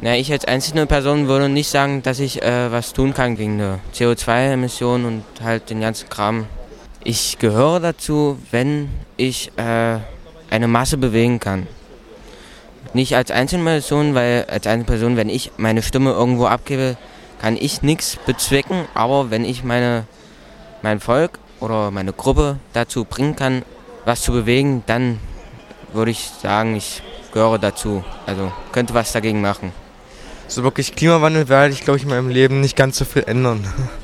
Ich als einzelne Person würde nicht sagen, dass ich was tun kann gegen eine CO2-Emission und halt den ganzen Kram. Ich gehöre dazu, wenn ich eine Masse bewegen kann. Nicht als Einzelperson, weil als Einzelperson, wenn ich meine Stimme irgendwo abgebe, kann ich nichts bezwecken. Aber wenn ich mein Volk oder meine Gruppe dazu bringen kann, was zu bewegen, dann würde ich sagen, ich gehöre dazu. Also könnte was dagegen machen. So wirklich Klimawandel werde ich, glaube ich, in meinem Leben nicht ganz so viel ändern.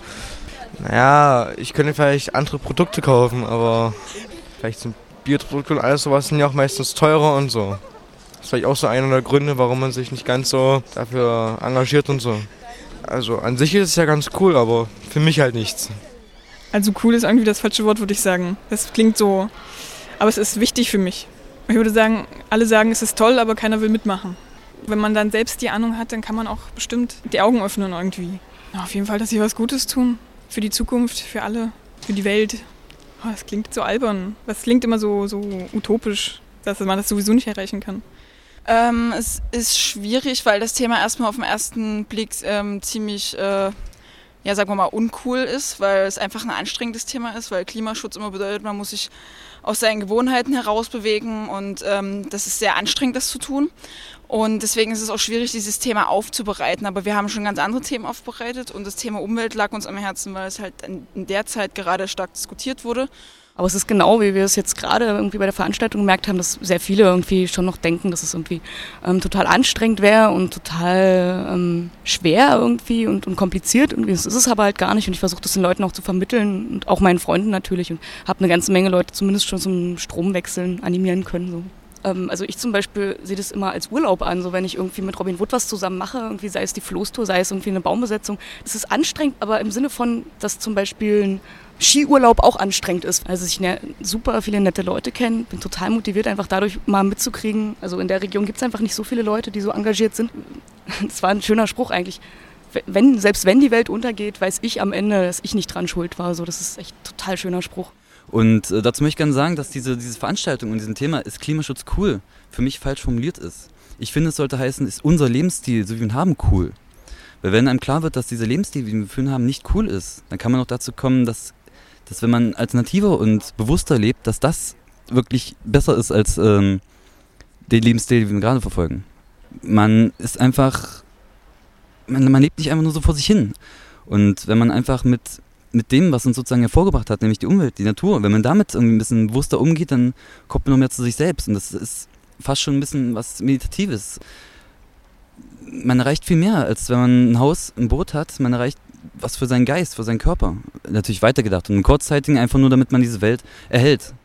Ich könnte vielleicht andere Produkte kaufen, aber vielleicht sind Bioprodukte und alles sowas sind ja auch meistens teurer und so. Das ist vielleicht auch so einer der Gründe, warum man sich nicht ganz so dafür engagiert und so. Also an sich ist es ja ganz cool, aber für mich halt nichts. Also cool ist irgendwie das falsche Wort, würde ich sagen. Das klingt so, aber es ist wichtig für mich. Ich würde sagen, alle sagen, es ist toll, aber keiner will mitmachen. Wenn man dann selbst die Ahnung hat, dann kann man auch bestimmt die Augen öffnen irgendwie. Auf jeden Fall, dass sie was Gutes tun. Für die Zukunft, für alle, für die Welt. Das klingt so albern. Das klingt immer so utopisch, dass man das sowieso nicht erreichen kann. Es ist schwierig, weil das Thema erstmal auf den ersten Blick ziemlich, sagen wir mal, uncool ist, weil es einfach ein anstrengendes Thema ist, weil Klimaschutz immer bedeutet, man muss sich aus seinen Gewohnheiten herausbewegen und das ist sehr anstrengend, das zu tun. Und deswegen ist es auch schwierig, dieses Thema aufzubereiten. Aber wir haben schon ganz andere Themen aufbereitet und das Thema Umwelt lag uns am Herzen, weil es halt in der Zeit gerade stark diskutiert wurde. Aber es ist genau, wie wir es jetzt gerade irgendwie bei der Veranstaltung gemerkt haben, dass sehr viele irgendwie schon noch denken, dass es irgendwie total anstrengend wäre und total schwer irgendwie und kompliziert. Irgendwie. Das ist es aber halt gar nicht und ich versuche das den Leuten auch zu vermitteln und auch meinen Freunden natürlich und habe eine ganze Menge Leute zumindest schon zum Stromwechseln animieren können. So. Also ich zum Beispiel sehe das immer als Urlaub an, so wenn ich irgendwie mit Robin Wood was zusammen mache, irgendwie sei es die Floßtour, sei es irgendwie eine Baumbesetzung. Es ist anstrengend, aber im Sinne von, dass zum Beispiel ein Skiurlaub auch anstrengend ist. Also ich super viele nette Leute kenne, bin total motiviert, einfach dadurch mal mitzukriegen. Also in der Region gibt es einfach nicht so viele Leute, die so engagiert sind. Das war ein schöner Spruch eigentlich. Selbst wenn die Welt untergeht, weiß ich am Ende, dass ich nicht dran schuld war. So, das ist echt ein total schöner Spruch. Und dazu möchte ich gerne sagen, dass diese Veranstaltung und diesem Thema ist Klimaschutz cool, für mich falsch formuliert ist. Ich finde, es sollte heißen, ist unser Lebensstil, so wie wir ihn haben, cool. Weil wenn einem klar wird, dass dieser Lebensstil, wie wir ihn führen haben, nicht cool ist, dann kann man auch dazu kommen, dass wenn man alternativer und bewusster lebt, dass das wirklich besser ist als den Lebensstil, den wir gerade verfolgen. Man ist einfach, man lebt nicht einfach nur so vor sich hin. Und wenn man einfach mit dem, was uns sozusagen hervorgebracht hat, nämlich die Umwelt, die Natur, wenn man damit irgendwie ein bisschen bewusster umgeht, dann kommt man noch mehr zu sich selbst. Und das ist fast schon ein bisschen was Meditatives. Man erreicht viel mehr, als wenn man ein Haus, ein Boot hat. Man erreicht was für seinen Geist, für seinen Körper. Natürlich weitergedacht und im Kurzzeitigen einfach nur, damit man diese Welt erhält.